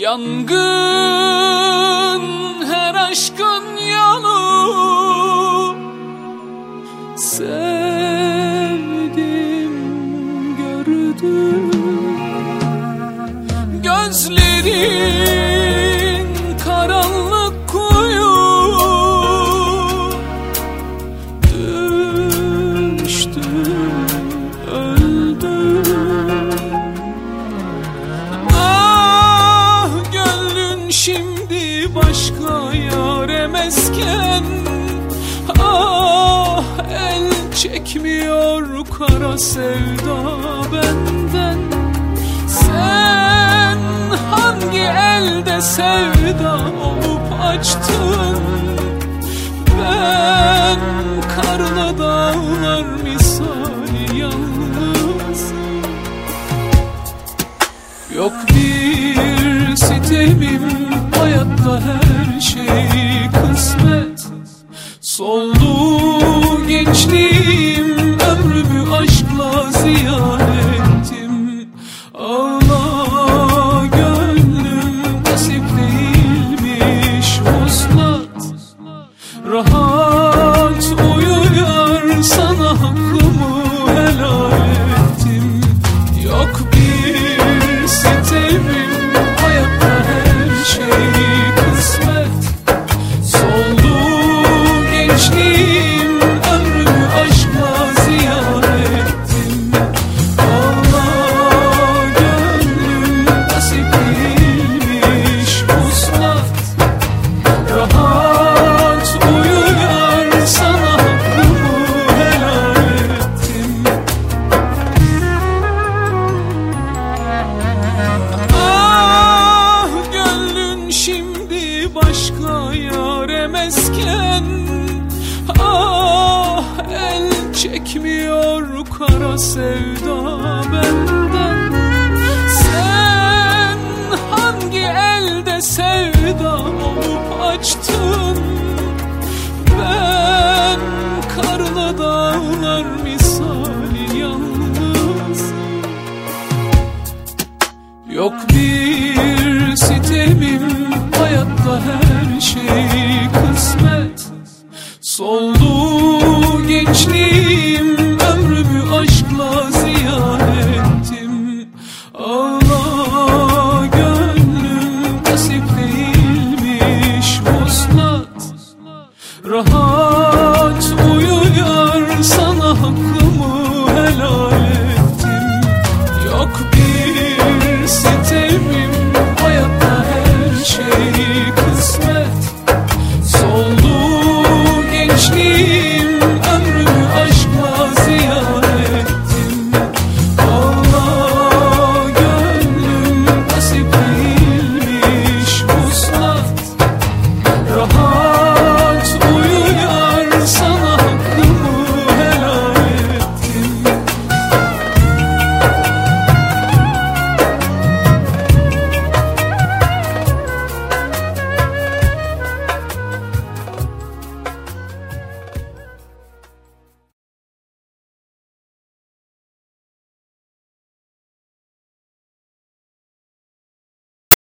Yangın her aşkın yolu, sevdim gördüm. Gözlerin karanlık kuyu, düştüm öldüm. Ah gönlün şimdi başka yâre mesken, ah el çekmiyor kara sevda benden. Sen hangi elde sevda olup açtın? Ben karlı dağlar misali yalnız. Yok bir sitemim, hayatta her şey kısmet. Soldu gençliğim, ömrümü aşkla ziyan ettim. Ağla gönlüm, nasip değilmiş vuslat. Rahat uyu yar, sana hakkımı helal ettim. Yok bir sitemim, hayatta her şey kısmet. Soldu gençliğim, ömrümü aşkla ziyan ettim. Ağla gönlüm, nasip değilmiş vuslat. Rahat uyu yar, sana hakkımı helal ettim. Ah gönlün şimdi başka yâre mesken, ah el çekmiyor kara sevda benden. Sen hangi elde sevda olup açtın? Ben karlı dağlar misali yalnız. Yok bir sitemim, hayatta her şey kısmet. Sol